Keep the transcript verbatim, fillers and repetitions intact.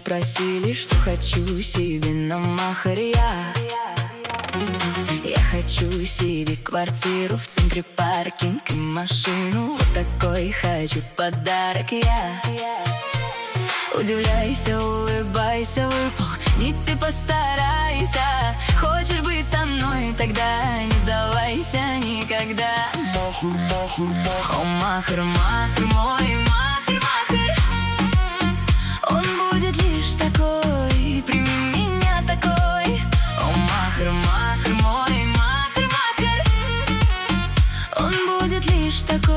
спросили, что хочу себе на махар я. Я хочу себе квартиру в центре, паркинг и машину. Вот такой хочу подарок я. Удивляйся, улыбайся, выполни ты постарайся. Хочешь быть со мной, тогда не сдавайся никогда. Махар, махар, махар. О, махар, махар, мой махар, махар. Он будет лишь такой, прими меня такой. О, махар, махар, мой махар, махар. Он будет лишь такой.